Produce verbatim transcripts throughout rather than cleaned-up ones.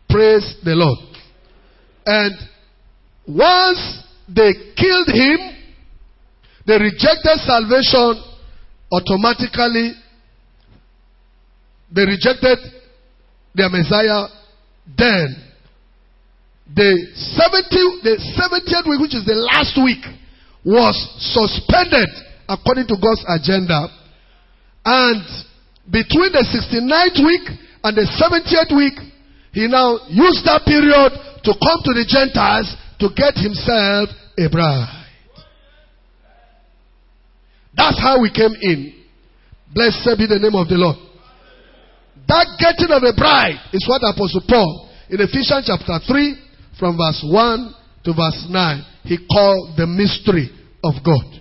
Praise the Lord. And once they killed him, they rejected salvation automatically. They rejected their Messiah. Then the seventieth, the seventieth week, which is the last week, was suspended according to God's agenda. And between the sixty-ninth week and the seventieth week, he now used that period to come to the Gentiles to get himself a bride. That's how we came in. Blessed be the name of the Lord. That getting of a bride is what Apostle Paul in Ephesians chapter three from verse one to verse nine, he called the mystery of God.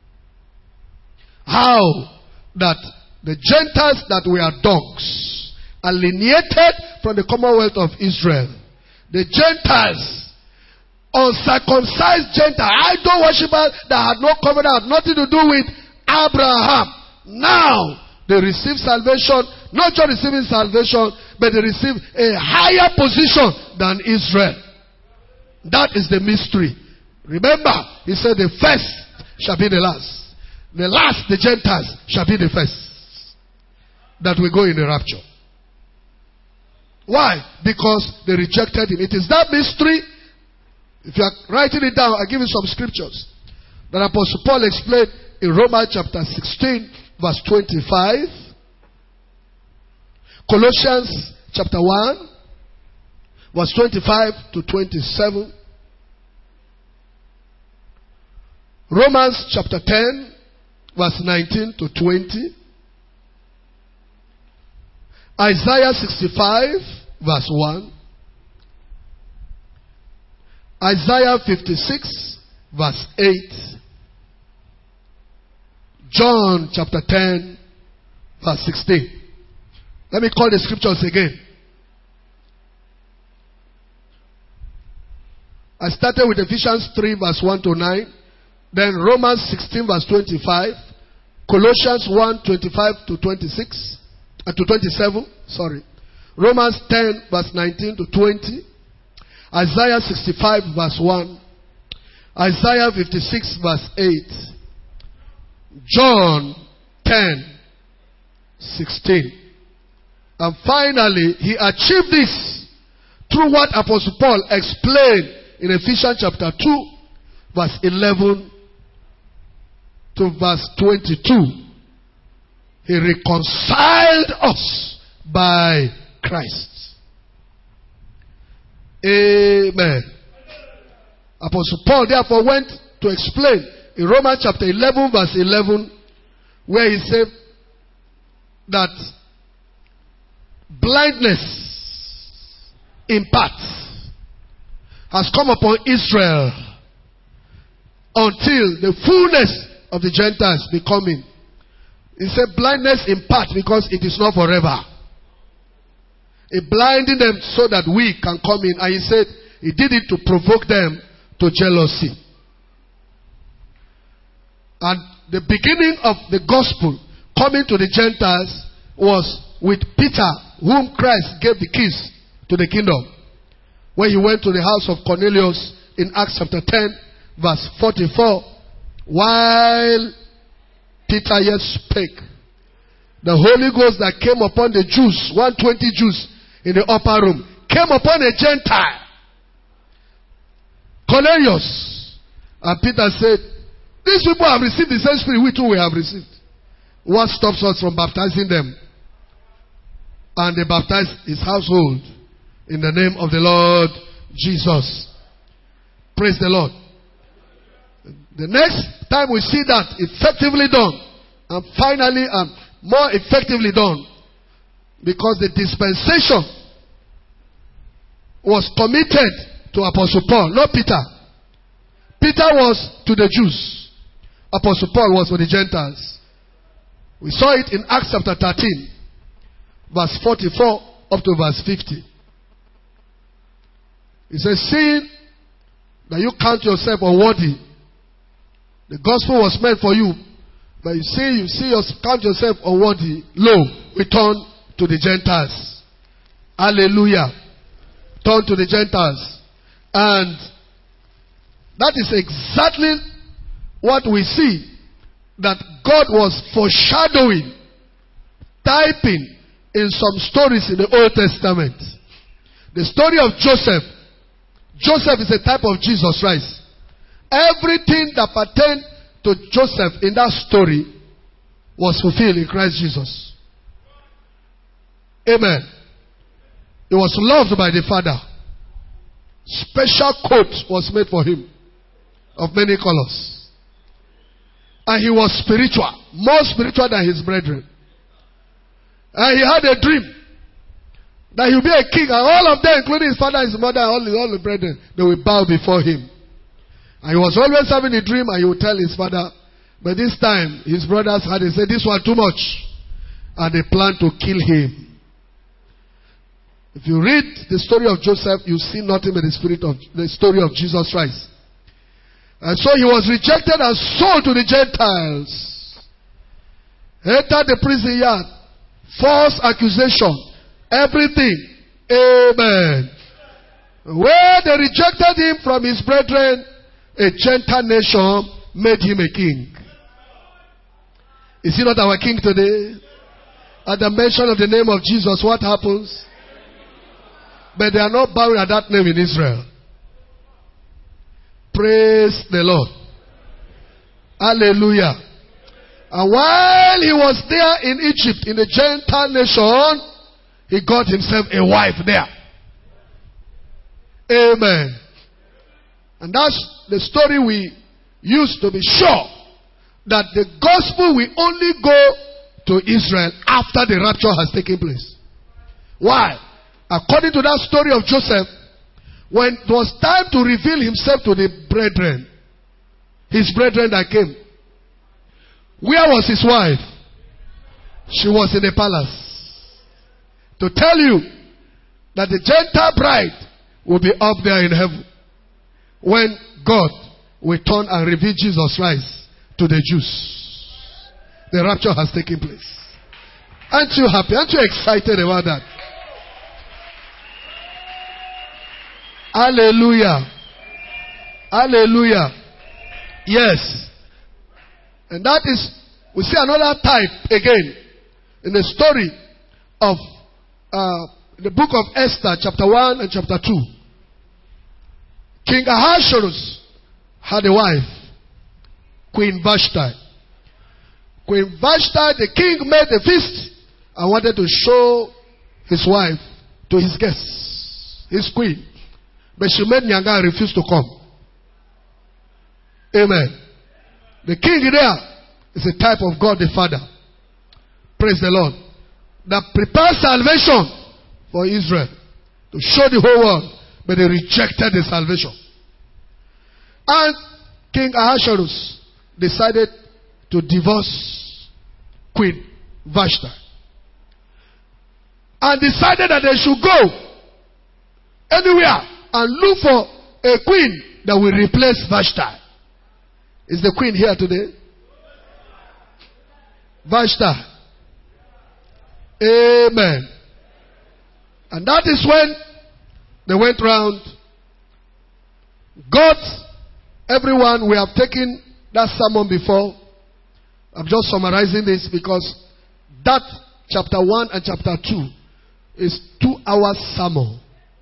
How that the Gentiles that were dogs, alienated from the commonwealth of Israel, the Gentiles, uncircumcised Gentiles, idol worshippers that had no covenant, had nothing to do with Abraham. Now they receive salvation, not just receiving salvation, but they receive a higher position than Israel. That is the mystery. Remember, he said the first shall be the last. The last, the Gentiles, shall be the first. That will go in the rapture. Why? Because they rejected him. It is that mystery. If you are writing it down, I'll give you some scriptures that Apostle Paul explained in Romans chapter sixteen, verse twenty-five. Colossians chapter one, verse twenty-five to twenty-seven. Romans chapter ten, verse nineteen to twenty. Isaiah sixty-five, verse one. Isaiah fifty-six, verse eight. John chapter ten, verse sixteen. Let me call the scriptures again. I started with Ephesians three, verse one to nine. Then Romans sixteen, verse twenty-five. Colossians one, twenty-five to twenty-six. Uh, to twenty-seven. Sorry. Romans ten, verse nineteen to twenty. Isaiah sixty-five, verse one. Isaiah fifty-six, verse eight. John ten, sixteen. And finally, he achieved this through what Apostle Paul explained in Ephesians chapter two, verse eleven to verse twenty-two. He reconciled us by Christ. Amen. Apostle Paul therefore went to explain in Romans chapter eleven, verse eleven, where he said that blindness in part has come upon Israel until the fullness of the Gentiles be coming. He said blindness in part because it is not forever. He blinded them so that we can come in. And he said he did it to provoke them to jealousy. And the beginning of the gospel coming to the Gentiles was with Peter, whom Christ gave the keys to the kingdom. When he went to the house of Cornelius in Acts chapter ten, verse forty-four, while Peter yet spake, the Holy Ghost that came upon the Jews, one hundred twenty Jews in the upper room, came upon a Gentile, Cornelius. And Peter said, these people have received the same spirit we too we have received. What stops us from baptizing them? And they baptized his household in the name of the Lord Jesus. Praise the Lord. The next time we see that effectively done, and finally and more effectively done, because the dispensation was committed to Apostle Paul, not Peter. Peter was to the Jews. Apostle Paul was for the Gentiles. We saw it in Acts chapter thirteen, verse forty-four up to verse fifty. He says, seeing that you count yourself unworthy, the gospel was meant for you, but you see, you see, you count yourself unworthy, lo, return to the Gentiles. Hallelujah. turned to the Gentiles. And that is exactly what we see that God was foreshadowing, typing in some stories in the Old Testament. The story of Joseph. Joseph is a type of Jesus Christ. Everything that pertained to Joseph in that story was fulfilled in Christ Jesus. Amen. He was loved by the Father. Special coat was made for him of many colors. And he was spiritual, more spiritual than his brethren. And he had a dream that he would be a king, and all of them, including his father, his mother, and all, all the brethren, they will bow before him. And he was always having a dream, and he would tell his father, but this time his brothers had, he said, this one too much. And they planned to kill him. If you read the story of Joseph, you see nothing but the spirit of the story of Jesus Christ. And so he was rejected and sold to the Gentiles. Entered the prison yard. False accusation. Everything. Amen. Where they rejected him from his brethren, a Gentile nation made him a king. Is he not our king today? At the mention of the name of Jesus, what happens? But they are not bowing at that name in Israel. Praise the Lord. Hallelujah. And while he was there in Egypt, in the Gentile nation, he got himself a wife there. Amen. And that's the story we use to be sure that the gospel will only go to Israel after the rapture has taken place. Why? According to that story of Joseph, when it was time to reveal himself to the brethren, his brethren that came, where was his wife? She was in the palace. To tell you that the Gentile bride will be up there in heaven when God will turn and reveal Jesus Christ to the Jews. The rapture has taken place. Aren't you happy? Aren't you excited about that? Hallelujah. Hallelujah. Yes. And that is, we see another type again in the story of uh, the book of Esther, chapter one and chapter two. King Ahasuerus had a wife, Queen Vashti. Queen Vashti, the king made a feast and wanted to show his wife to his guests, his queen. But she made Nyanga and refused to come. Amen. The king there is a type of God the Father. Praise the Lord. That prepares salvation for Israel. To show the whole world. But they rejected the salvation. And King Ahasuerus decided to divorce Queen Vashti. And decided that they should go anywhere and look for a queen that will replace Vashti. Is the queen here today? Vashti. Amen. And that is when they went round. God, everyone, we have taken that sermon before. I'm just summarizing this because that chapter one and chapter two is two hours sermon.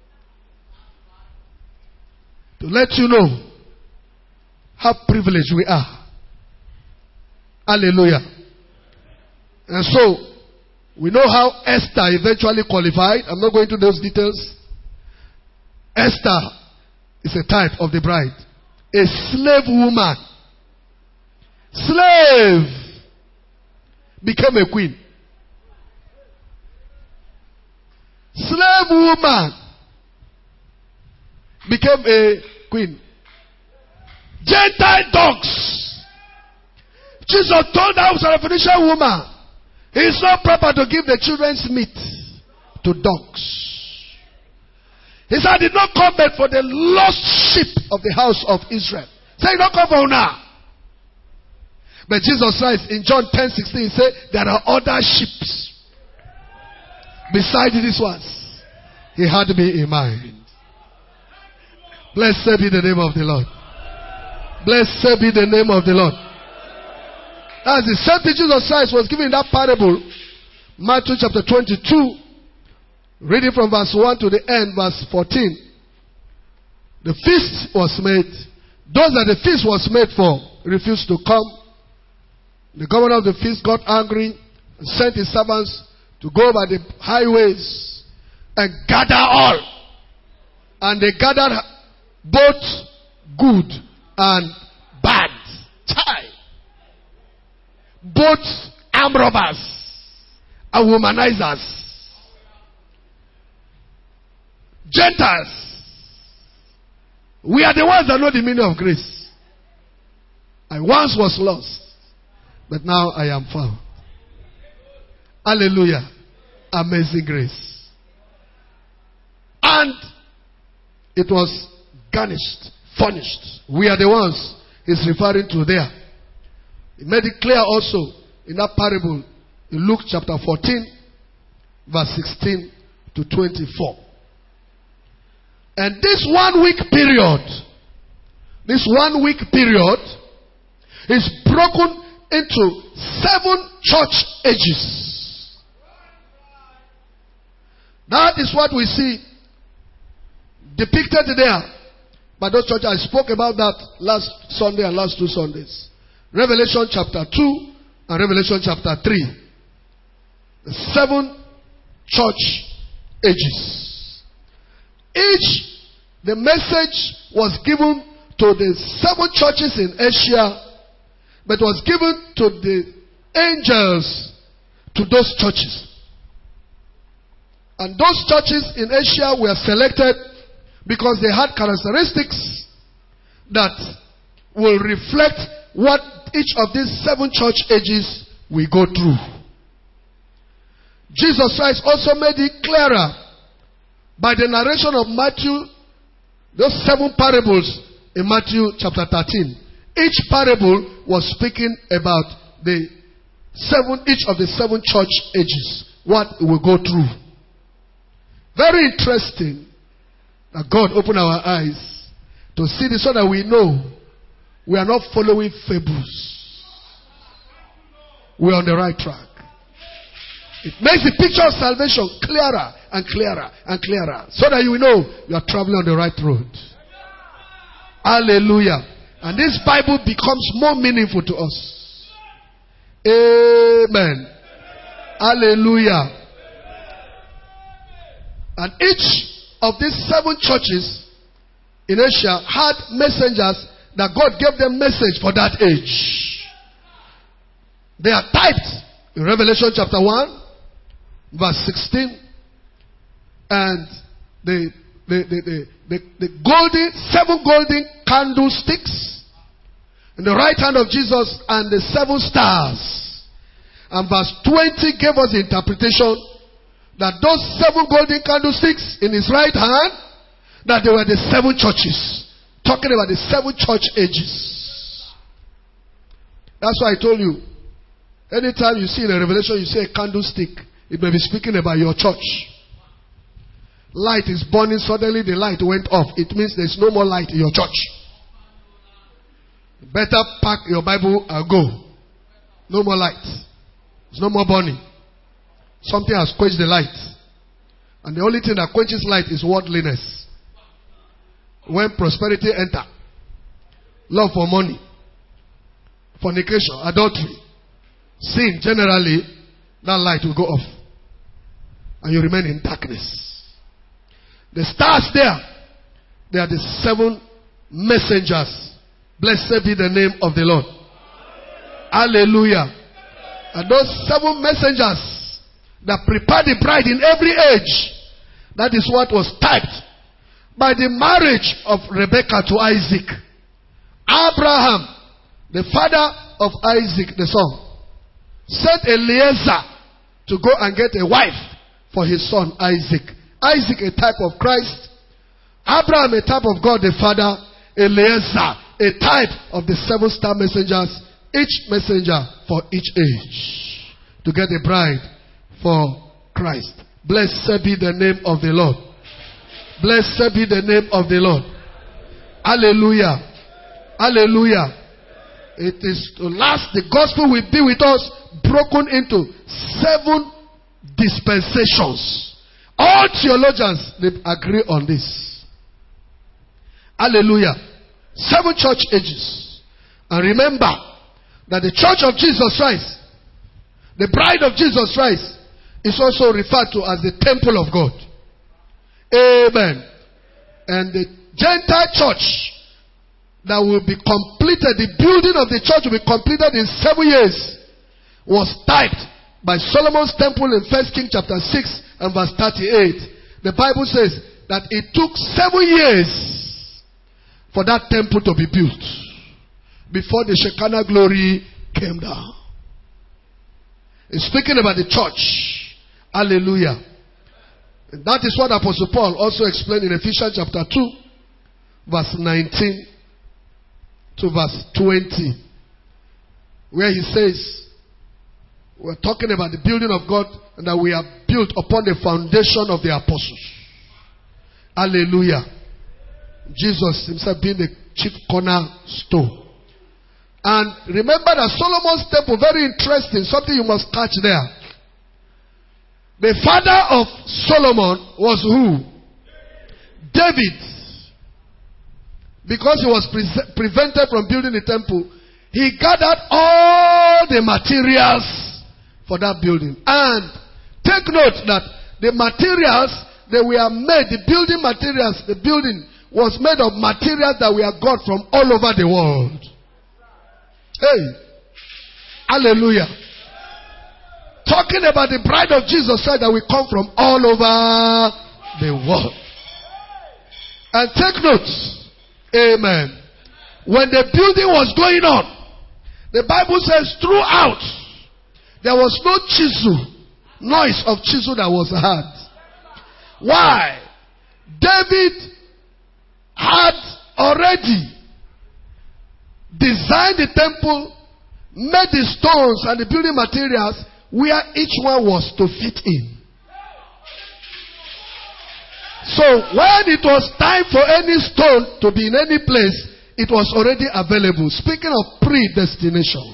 To let you know how privileged we are. Hallelujah. And so, we know how Esther eventually qualified. I'm not going into those details. Esther is a type of the bride. A slave woman. Slave became a queen. Slave woman became a queen. Gentile dogs. Jesus told the house of a Phoenician woman, it is not proper to give the children's meat to dogs. He said, I did not come but for the lost sheep of the house of Israel. Say, so not come for now. But Jesus Christ in John ten sixteen said, there are other sheep besides these ones. He had me in mind. Blessed be the name of the Lord. Blessed be the name of the Lord. As the same thing Jesus Christ was given in that parable, Matthew chapter twenty-two, reading from verse one to the end, verse fourteen. The feast was made. Those that the feast was made for refused to come. The governor of the feast got angry and sent his servants to go by the highways and gather all. And they gathered both good and bad. Chai. Both arm robbers and womanizers. Gentiles. We are the ones that know the meaning of grace. I once was lost, but now I am found. Hallelujah. Amazing grace. And it was garnished, furnished. We are the ones he's referring to there. He made it clear also in that parable in Luke chapter fourteen, verse sixteen to twenty-four. And this one week period, this one week period is broken into seven church ages. That is what we see depicted there by those churches. I spoke about that last Sunday and last two Sundays. Revelation chapter two and Revelation chapter three. The seven church ages. Each, the message was given to the seven churches in Asia, but was given to the angels to those churches. And those churches in Asia were selected because they had characteristics that will reflect what each of these seven church ages will go through. Jesus Christ also made it clearer by the narration of Matthew, those seven parables in Matthew chapter thirteen. Each parable was speaking about the seven, each of the seven church ages, what it will go through. Very interesting that God opened our eyes to see this so that we know we are not following fables. We are on the right track. It makes the picture of salvation clearer and clearer and clearer so that you will know you are traveling on the right road. Hallelujah. And this Bible becomes more meaningful to us. Amen. Hallelujah. And each of these seven churches in Asia had messengers that God gave them message for that age. They are typed in Revelation chapter one, verse sixteen. And the, the, the, the, the, the golden, seven golden candlesticks in the right hand of Jesus and the seven stars. And verse twenty gave us the interpretation that those seven golden candlesticks in his right hand, that they were the seven churches. Talking about the seven church ages. That's why I told you, anytime you see in a revelation, you see a candlestick, it may be speaking about your church. Light is burning, suddenly the light went off. It means there's no more light in your church. Better pack your Bible and go. No more light. There's no more burning. Something has quenched the light. And the only thing that quenches light is worldliness. When prosperity enter, love for money, fornication, adultery, sin, generally, that light will go off. And you remain in darkness. The stars there, they are the seven messengers. Blessed be the name of the Lord. Hallelujah. And those seven messengers that prepare the bride in every age, that is what was typed by the marriage of Rebekah to Isaac. Abraham, the father of Isaac, the son, sent Eliezer to go and get a wife for his son Isaac. Isaac, a type of Christ. Abraham, a type of God the Father. Eliezer, a type of the seven star messengers. Each messenger for each age. To get a bride for Christ. Blessed be the name of the Lord. Blessed be the name of the Lord. Hallelujah. Hallelujah. It is to last. The gospel will be with us, broken into seven dispensations. All theologians, they agree on this. Hallelujah. Seven church ages. And remember that the church of Jesus Christ, the bride of Jesus Christ, is also referred to as the temple of God. Amen. And the Gentile church that will be completed, the building of the church will be completed in seven years, was typed by Solomon's temple in First Kings chapter six and verse thirty-eight. The Bible says that it took seven years for that temple to be built before the Shekinah glory came down. It's speaking about the church. Hallelujah. And that is what Apostle Paul also explained in Ephesians chapter two, verse nineteen to verse twenty, where he says, we're talking about the building of God, and that we are built upon the foundation of the apostles. Hallelujah. Jesus himself being the chief cornerstone. And remember that Solomon's temple, very interesting, something you must catch there. The father of Solomon was who? David. Because he was pre- prevented from building the temple, he gathered all the materials for that building. And take note that the materials, they were made, the building materials, the building was made of materials that were got from all over the world. Hey, hallelujah. Talking about the bride of Jesus Christ that we come from all over the world. And take note. Amen. When the building was going on, the Bible says throughout, there was no chisel, noise of chisel that was heard. Why? David had already designed the temple, made the stones and the building materials where each one was to fit in. So when it was time for any stone to be in any place, it was already available. Speaking of predestination.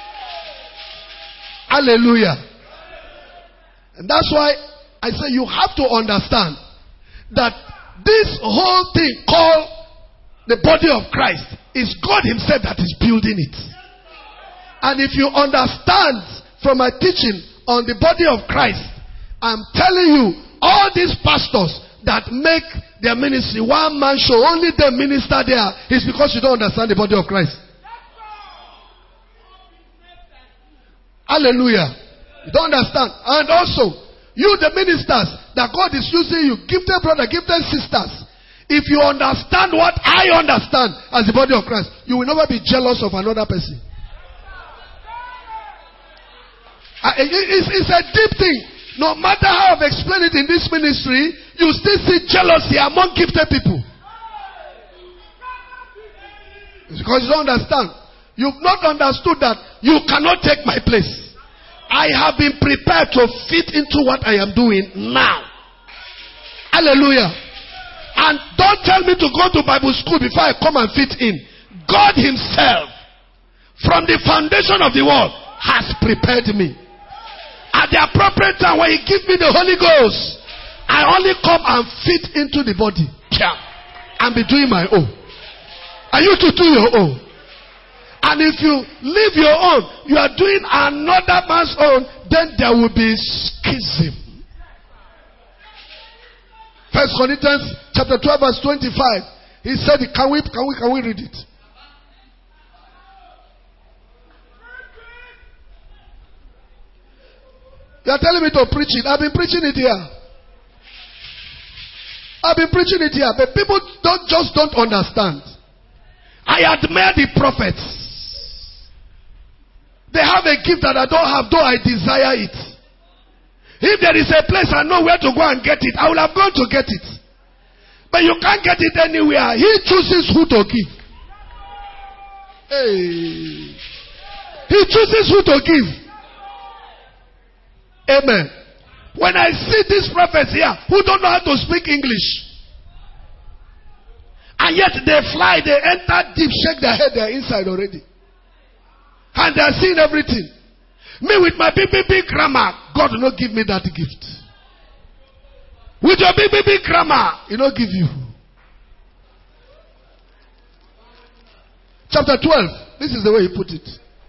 Hallelujah. And that's why I say you have to understand that this whole thing called the body of Christ is God himself that is building it. And if you understand from my teaching on the body of Christ, I'm telling you, all these pastors that make their ministry one man show, only they minister there, is because you don't understand the body of Christ. Hallelujah. You don't understand. And also, you the ministers that God is using you, gifted brother, gifted sisters, if you understand what I understand as the body of Christ, you will never be jealous of another person. It's, it's a deep thing. No matter how I've explained it in this ministry, you still see jealousy among gifted people. It's because you don't understand. You've not understood that you cannot take my place. I have been prepared to fit into what I am doing now. Hallelujah. And don't tell me to go to Bible school before I come and fit in. God himself, from the foundation of the world, has prepared me. At the appropriate time, when he gives me the Holy Ghost, I only come and fit into the body. And be doing my own. And you to do your own. And if you leave your own, you are doing another man's own, then there will be schism. First Corinthians chapter twelve verse twenty-five. He said, can we, can we, can we read it? You are telling me to preach it. I've been preaching it here. I've been preaching it here. But people don't just don't understand. I admire the prophets. They have a gift that I don't have, though I desire it. If there is a place I know where to go and get it, I will have gone to get it. But you can't get it anywhere. He chooses who to give. Hey. He chooses who to give. Amen. When I see these prophets here who don't know how to speak English, And yet they fly, they enter deep, shake their head, they are inside already. And they are seeing everything. Me with my big, big, big grammar, God will not give me that gift. With your big, big, big grammar, He will not give you. Chapter twelve. This is the way He put it.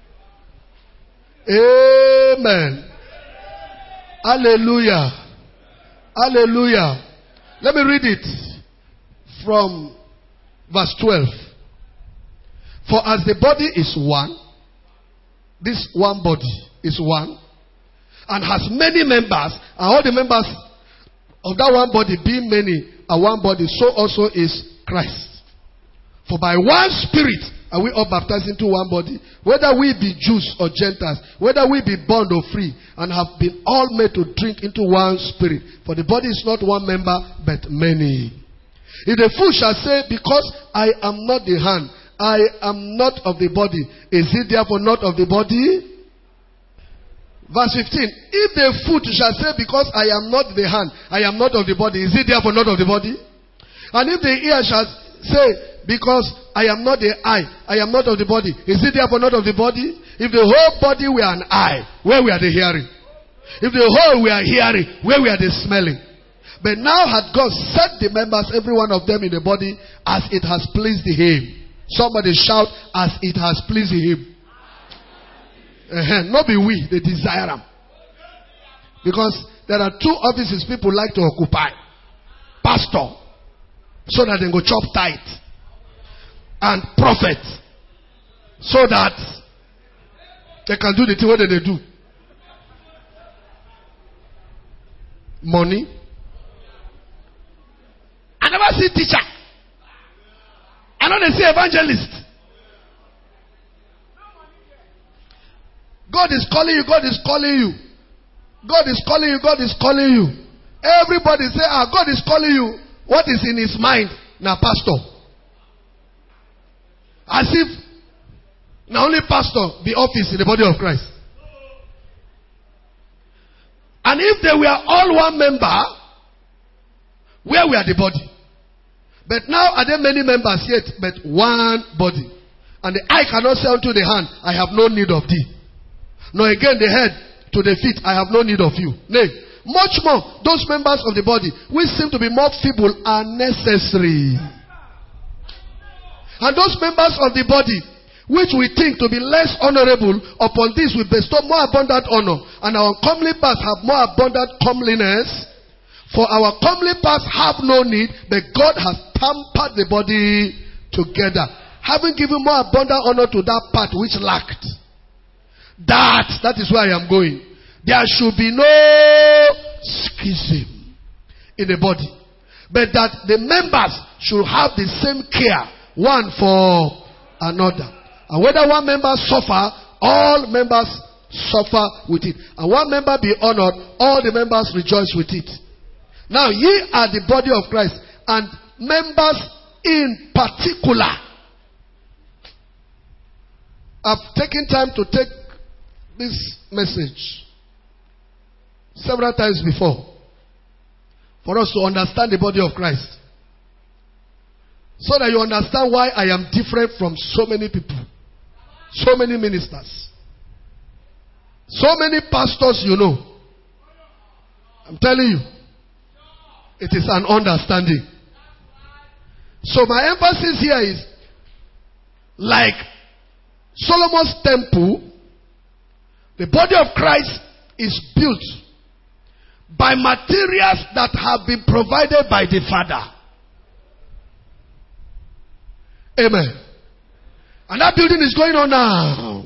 Amen. Hallelujah. Hallelujah. Let me read it from verse twelve. For as the body is one, this one body is one, and has many members, and all the members of that one body being many are one body, so also is Christ. For by one Spirit are we all baptized into one body, whether we be Jews or Gentiles, whether we be bond or free, and have been all made to drink into one Spirit. For the body is not one member, but many. If the foot shall say, because I am not the hand, I am not of the body, is it therefore not of the body? Verse fifteen. If the foot shall say, because I am not the hand, I am not of the body, is it therefore not of the body? And if the ear shall say, because I am not the eye, I am not of the body, is it therefore not of the body? If the whole body were an eye, where were the hearing? If the whole were hearing, where were the smelling? But now had God set the members, every one of them in the body, as it has pleased Him. Somebody shout, as it has pleased Him. Uh-huh. Not be we, they desire them. Because there are two offices people like to occupy. Pastor, so that they go chop tight. And prophet, so that they can do the thing what they do. Money. I never see teacher. I know they see evangelist. God is calling you, God is calling you. God is calling you, God is calling you. Everybody say, ah, God is calling you. What is in his mind? Now, pastor. As if now only pastor be office in the body of Christ. And if they were all one member, where were the body? But now are there many members yet, but one body. And the eye cannot say unto the hand, I have no need of thee. Nor again the head to the feet, I have no need of you. Nay, much more, those members of the body which seem to be more feeble are necessary. And those members of the body which we think to be less honorable, upon this we bestow more abundant honor, and our comely parts have more abundant comeliness. For our comely parts have no need, but God has tampered the body together, having given more abundant honor to that part which lacked. That, that is where I am going. There should be no schism in the body, but that the members should have the same care one for another. And whether one member suffer, all members suffer with it. And one member be honored, all the members rejoice with it. Now ye are the body of Christ, and members in particular. I've taken time to take this message several times before for us to understand the body of Christ. So that you understand why I am different from so many people. So many ministers. So many pastors you know. I'm telling you. It is an understanding. So my emphasis here is like Solomon's temple, the body of Christ is built by materials that have been provided by the Father. Amen. And that building is going on now.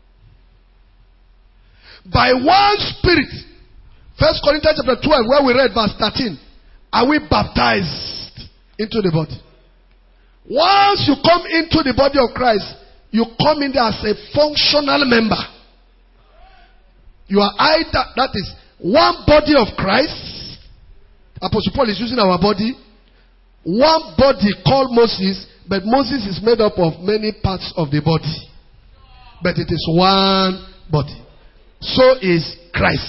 By one Spirit. First Corinthians chapter twelve, where we read verse thirteen. Are we baptized into the body? Once you come into the body of Christ, you come in there as a functional member. You are either, that is, one body of Christ. Apostle Paul is using our body. One body called Moses, but Moses is made up of many parts of the body. But it is one body. So is Christ.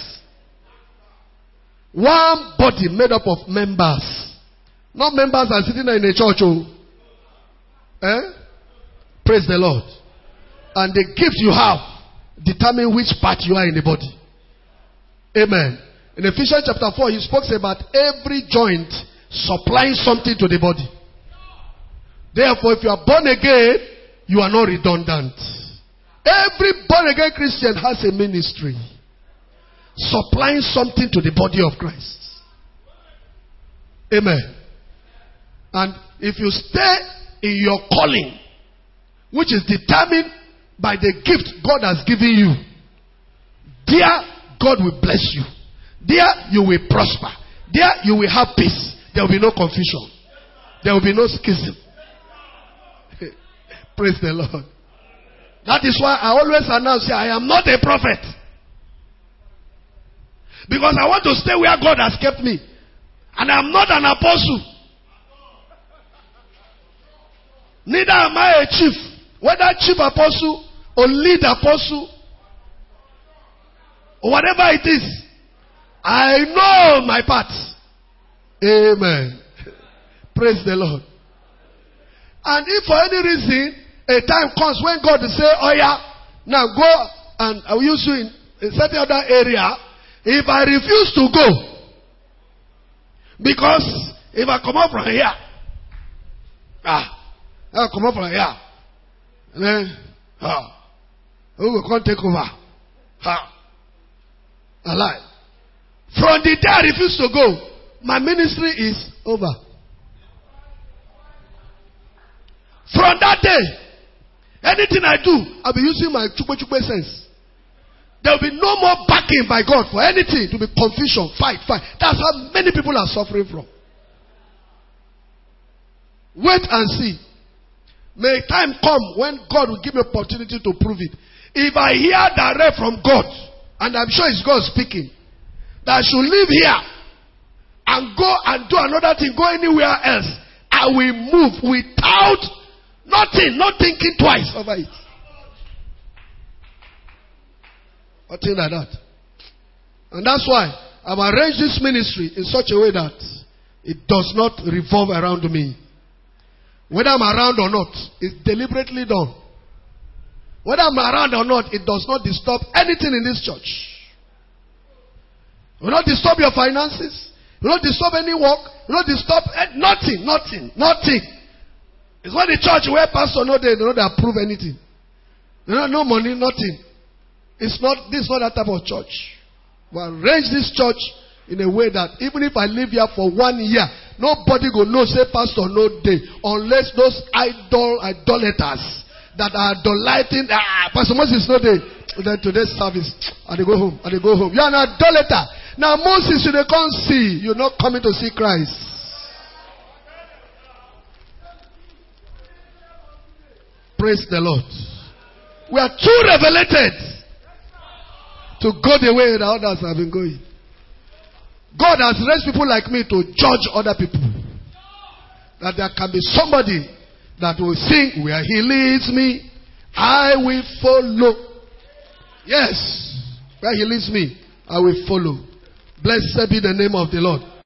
One body made up of members. Not members are sitting in a church. Oh. Eh? Praise the Lord. And the gift you have determine which part you are in the body. Amen. In Ephesians chapter four, he spoke about every joint supplying something to the body. Therefore, if you are born again, you are not redundant. Every born again Christian has a ministry supplying something to the body of Christ. Amen. And if you stay in your calling, which is determined by the gift God has given you, there God will bless you. There you will prosper. There you will have peace. There will be no confusion. There will be no schism. Praise the Lord. That is why I always announce here, I am not a prophet. Because I want to stay where God has kept me. And I am not an apostle. Neither am I a chief. Whether chief apostle or lead apostle or whatever it is, I know my part. Amen. Praise the Lord. And if for any reason a time comes when God will say, oh yeah, now go and I will use you in a certain other area. If I refuse to go, because if I come up from here, ah, I come up from here, and then, ah, who will come take over? Ah, alive. From the day I refuse to go, my ministry is over. From that day, anything I do, I'll be using my chukwe chukwe sense. There will be no more backing by God for anything to be confusion, fight, fight. That's how many people are suffering from. Wait and see. May time come when God will give me opportunity to prove it. If I hear direct from God, and I'm sure it's God speaking, that I should live here and go and do another thing, go anywhere else, I will move without nothing, not thinking twice over it. Nothing like that. And that's why I've arranged this ministry in such a way that it does not revolve around me. Whether I'm around or not, it's deliberately done. Whether I'm around or not, it does not disturb anything in this church. It will not disturb your finances. It will not disturb any work. It will not disturb nothing, nothing, nothing. It's not the church where pastor know they know they approve anything. They don't know money, nothing. It's not, this is not that type of church. We arrange this church in a way that even if I live here for one year, nobody will know, say pastor, no day, unless those idol idolaters that are idolating, ah, Pastor Moses, no day. Then today's service, and they go home, and they go home. You are an idolater. Now Moses, you they can't see, you're not coming to see Christ. Praise the Lord. We are too revelated to go the way the others have been going. God has raised people like me to judge other people. That there can be somebody that will sing, where he leads me, I will follow. Yes, where he leads me, I will follow. Blessed be the name of the Lord.